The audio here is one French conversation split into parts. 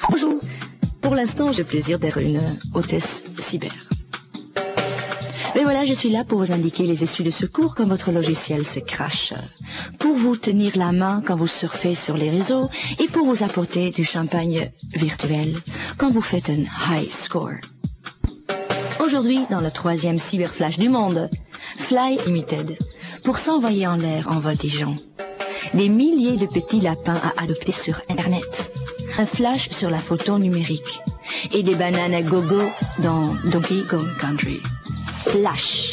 Bonjour. Pour l'instant, j'ai le plaisir d'être une hôtesse cyber. Mais voilà, je suis là pour vous indiquer les issues de secours quand votre logiciel se crache, pour vous tenir la main quand vous surfez sur les réseaux et pour vous apporter du champagne virtuel quand vous faites un high score. Aujourd'hui, dans le 3e cyberflash du monde, Fly Limited, pour s'envoyer en l'air en voltigeant. Des milliers de petits lapins à adopter sur Internet. Un flash sur la photo numérique. Et des bananes à gogo dans Donkey Kong Country. Flash.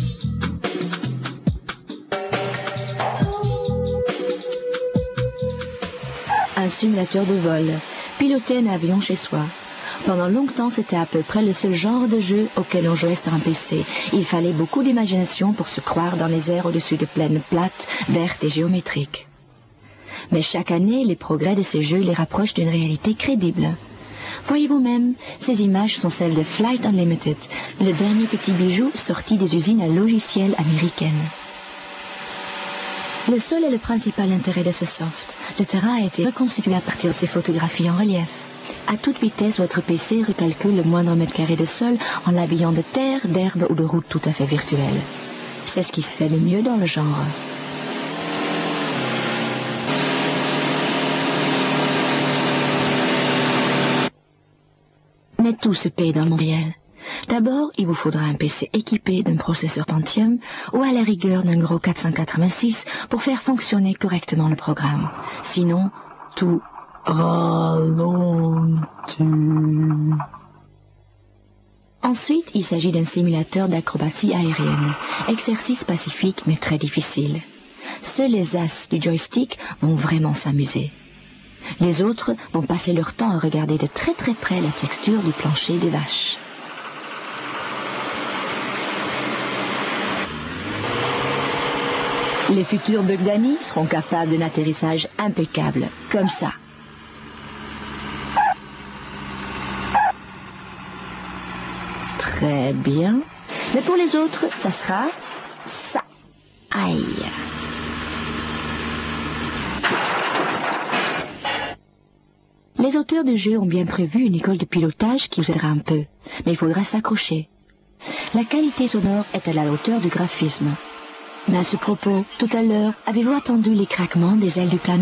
Un simulateur de vol. Piloter un avion chez soi. Pendant longtemps, c'était à peu près le seul genre de jeu auquel on jouait sur un PC. Il fallait beaucoup d'imagination pour se croire dans les airs au-dessus de plaines plates, vertes et géométriques. Mais chaque année, les progrès de ces jeux les rapprochent d'une réalité crédible. Voyez-vous même, ces images sont celles de Flight Unlimited, le dernier petit bijou sorti des usines à logiciels américaines. Le seul et le principal intérêt de ce soft, le terrain a été reconstitué à partir de ces photographies en relief. À toute vitesse, votre PC recalcule le moindre mètre carré de sol en l'habillant de terre, d'herbe ou de routes tout à fait virtuelles. C'est ce qui se fait de mieux dans le genre. Mais tout se paye dans le monde réel. D'abord, il vous faudra un PC équipé d'un processeur Pentium ou à la rigueur d'un gros 486 pour faire fonctionner correctement le programme. Sinon, tout ralentit. Ensuite, il s'agit d'un simulateur d'acrobatie aérienne. Exercice pacifique mais très difficile. Seuls les as du joystick vont vraiment s'amuser. Les autres vont passer leur temps à regarder de très très près la texture du plancher des vaches. Les futurs Bug Danny seront capables d'un atterrissage impeccable, comme ça. Très bien. Mais pour les autres, ça sera ça. Aïe. Les auteurs du jeu ont bien prévu une école de pilotage qui vous aidera un peu, mais il faudra s'accrocher. La qualité sonore est à la hauteur du graphisme. Mais à ce propos, tout à l'heure, avez-vous entendu les craquements des ailes du planeur ?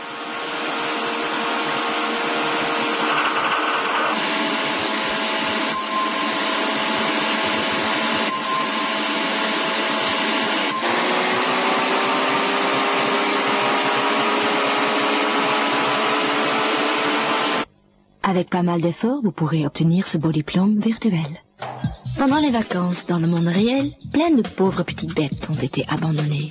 Avec pas mal d'efforts, vous pourrez obtenir ce beau diplôme virtuel. Pendant les vacances, dans le monde réel, plein de pauvres petites bêtes ont été abandonnées.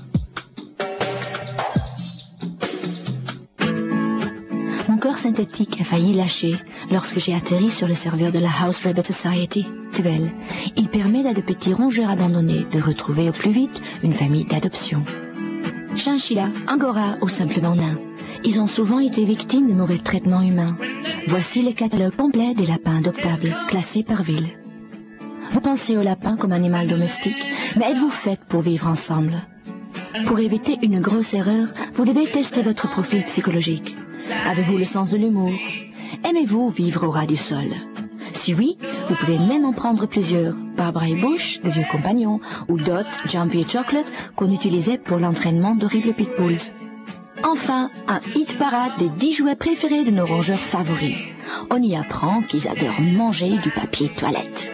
Mon corps synthétique a failli lâcher lorsque j'ai atterri sur le serveur de la House Rabbit Society virtuelle. Il permet à de petits rongeurs abandonnés de retrouver au plus vite une famille d'adoption. Chinchilla, angora ou simplement nains. Ils ont souvent été victimes de mauvais traitements humains. Voici le catalogue complet des lapins adoptables, classés par ville. Vous pensez au lapin comme animal domestique, mais êtes-vous faite pour vivre ensemble? Pour éviter une grosse erreur, vous devez tester votre profil psychologique. Avez-vous le sens de l'humour? Aimez-vous vivre au ras du sol? Si oui, vous pouvez même en prendre plusieurs. Barbara et Bush, de vieux compagnons, ou Dot, Jumpy et Chocolate, qu'on utilisait pour l'entraînement d'horribles pitbulls. Enfin, un hit parade des 10 jouets préférés de nos rongeurs favoris. On y apprend qu'ils adorent manger du papier toilette.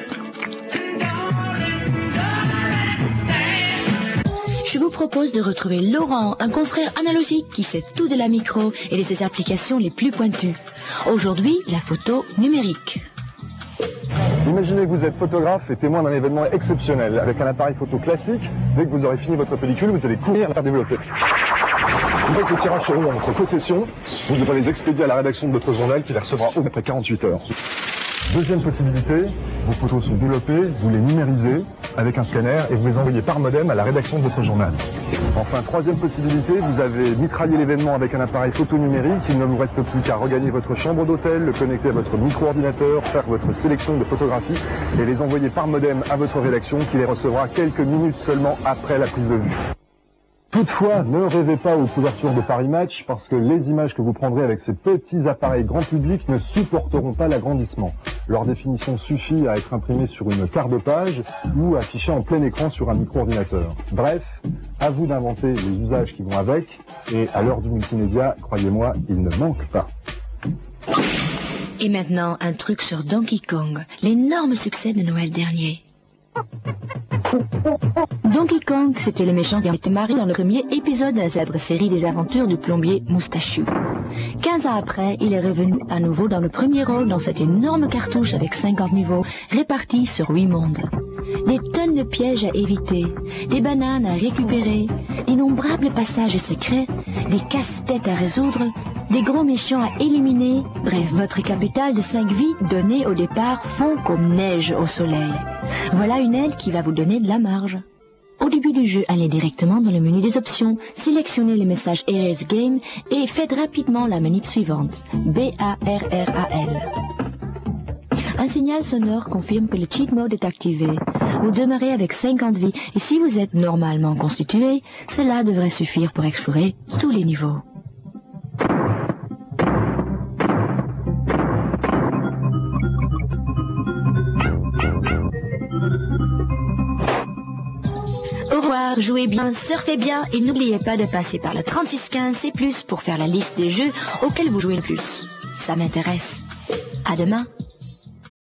Je vous propose de retrouver Laurent, un confrère analogique qui sait tout de la micro et de ses applications les plus pointues. Aujourd'hui, la photo numérique. Imaginez que vous êtes photographe et témoin d'un événement exceptionnel. Avec un appareil photo classique, dès que vous aurez fini votre pellicule, vous allez courir à la faire développer. Une fois que les tirages seront en votre possession, vous devrez les expédier à la rédaction de votre journal qui les recevra après 48 heures. Deuxième possibilité, vos photos sont développées, vous les numérisez avec un scanner et vous les envoyez par modem à la rédaction de votre journal. Enfin, troisième possibilité, vous avez mitraillé l'événement avec un appareil photo numérique. Il ne vous reste plus qu'à regagner votre chambre d'hôtel, le connecter à votre micro-ordinateur, faire votre sélection de photographies et les envoyer par modem à votre rédaction qui les recevra quelques minutes seulement après la prise de vue. Toutefois, ne rêvez pas aux couvertures de Paris Match parce que les images que vous prendrez avec ces petits appareils grand public ne supporteront pas l'agrandissement. Leur définition suffit à être imprimée sur une carte de page ou affichée en plein écran sur un micro-ordinateur. Bref, à vous d'inventer les usages qui vont avec et à l'heure du multimédia, croyez-moi, il ne manque pas. Et maintenant, un truc sur Donkey Kong, l'énorme succès de Noël dernier. Donkey Kong, c'était le méchant qui avait été marié dans le premier épisode de la célèbre série des aventures du plombier moustachu. 15 ans après, il est revenu à nouveau dans le premier rôle dans cette énorme cartouche avec 50 niveaux répartis sur 8 mondes. Des tonnes de pièges à éviter, des bananes à récupérer, d'innombrables passages secrets, des casse-têtes à résoudre, des gros méchants à éliminer. Bref, votre capital de 5 vies données au départ fond comme neige au soleil. Voilà une aide qui va vous donner de la marge. Au début du jeu, allez directement dans le menu des options, sélectionnez le message Erase Game et faites rapidement la manip suivante, BARRAL. Un signal sonore confirme que le cheat mode est activé. Vous demeurez avec 50 vies et si vous êtes normalement constitué, cela devrait suffire pour explorer tous les niveaux. Au revoir, jouez bien, surfez bien et n'oubliez pas de passer par le 3615C+, pour faire la liste des jeux auxquels vous jouez le plus. Ça m'intéresse. À demain.